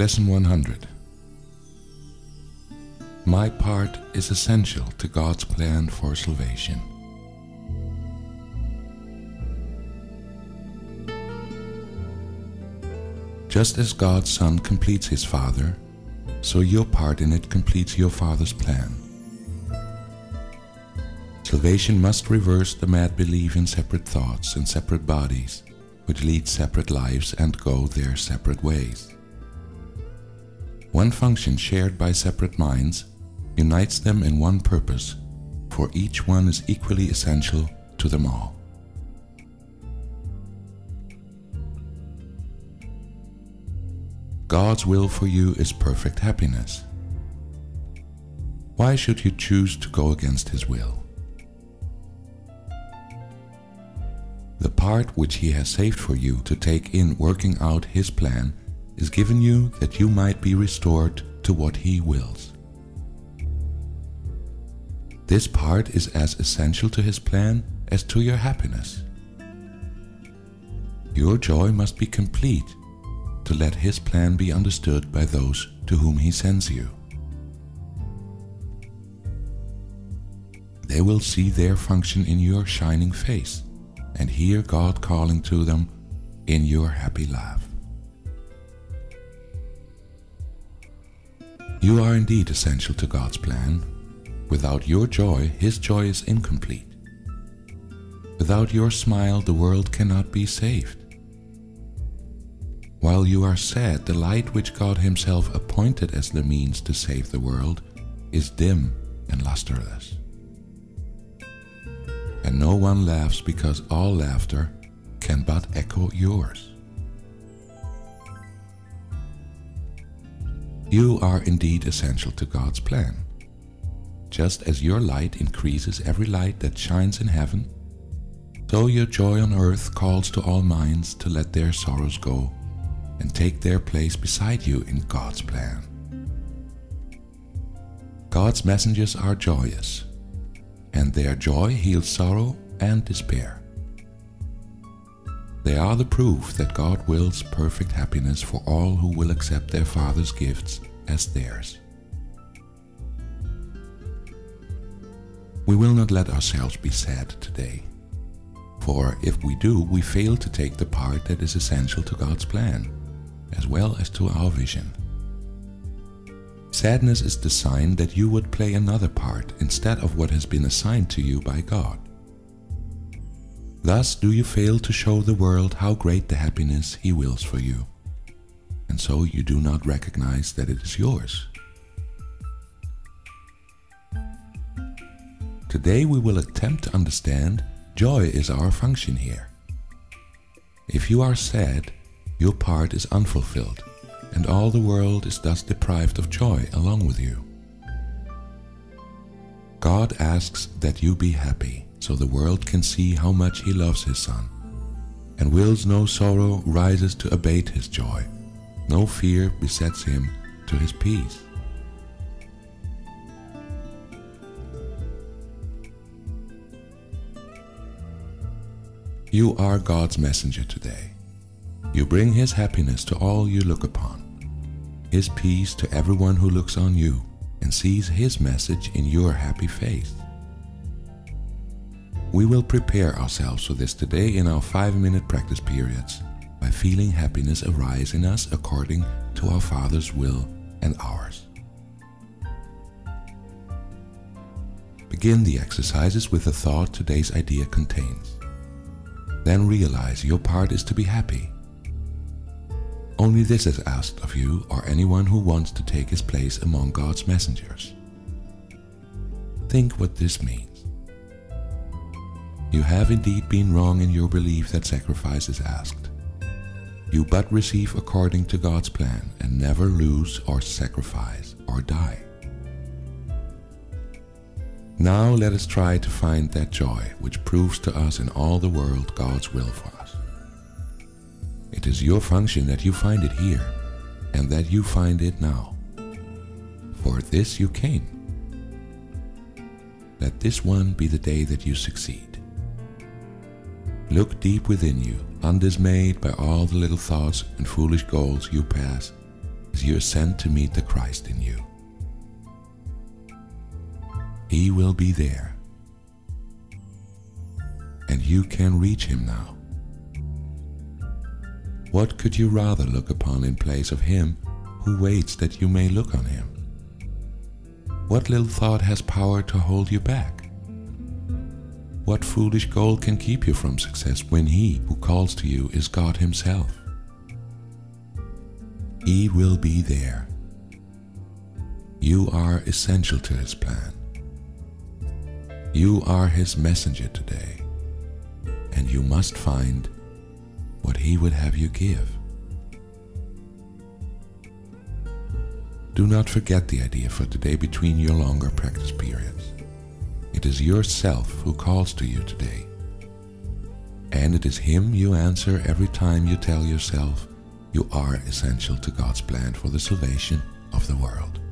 Lesson 100. My part is essential to God's plan for salvation. Just as God's Son completes His Father, so your part in it completes your Father's plan. Salvation must reverse the mad belief in separate thoughts and separate bodies, which lead separate lives and go their separate ways. One function shared by separate minds unites them in one purpose, for each one is equally essential to them all. God's will for you is perfect happiness. Why should you choose to go against His will? The part which He has saved for you to take in working out His plan is given you that you might be restored to what He wills. This part is as essential to His plan as to your happiness. Your joy must be complete to let His plan be understood by those to whom He sends you. They will see their function in your shining face and hear God calling to them in your happy laugh. You are indeed essential to God's plan. Without your joy, His joy is incomplete. Without your smile, the world cannot be saved. While you are sad, the light which God Himself appointed as the means to save the world is dim and lusterless. And no one laughs because all laughter can but echo yours. You are indeed essential to God's plan. Just as your light increases every light that shines in heaven, so your joy on earth calls to all minds to let their sorrows go and take their place beside you in God's plan. God's messengers are joyous, and their joy heals sorrow and despair. They are the proof that God wills perfect happiness for all who will accept their Father's gifts as theirs. We will not let ourselves be sad today, for if we do, we fail to take the part that is essential to God's plan, as well as to our vision. Sadness is the sign that you would play another part instead of what has been assigned to you by God. Thus do you fail to show the world how great the happiness He wills for you, and so you do not recognize that it is yours. Today we will attempt to understand joy is our function here. If you are sad, your part is unfulfilled, and all the world is thus deprived of joy along with you. God asks that you be happy, so the world can see how much He loves His Son, and wills no sorrow rises to abate His joy, no fear besets Him to His peace. You are God's messenger today. You bring His happiness to all you look upon, His peace to everyone who looks on you and sees His message in your happy face. We will prepare ourselves for this today in our 5-minute practice periods by feeling happiness arise in us according to our Father's will and ours. Begin the exercises with the thought today's idea contains. Then realize your part is to be happy. Only this is asked of you or anyone who wants to take his place among God's messengers. Think what this means. You have indeed been wrong in your belief that sacrifice is asked. You but receive according to God's plan and never lose or sacrifice or die. Now let us try to find that joy which proves to us in all the world God's will for us. It is your function that you find it here, and that you find it now. For this you came. Let this one be the day that you succeed. Look deep within you, undismayed by all the little thoughts and foolish goals you pass, as you ascend to meet the Christ in you. He will be there, and you can reach him now. What could you rather look upon in place of him who waits that you may look on him? What little thought has power to hold you back? What foolish goal can keep you from success when he who calls to you is God himself? He will be there. You are essential to his plan. You are his messenger today, and you must find what he would have you give. Do not forget the idea for today between your longer practice periods. It is yourself who calls to you today, and it is him you answer every time you tell yourself you are essential to God's plan for the salvation of the world.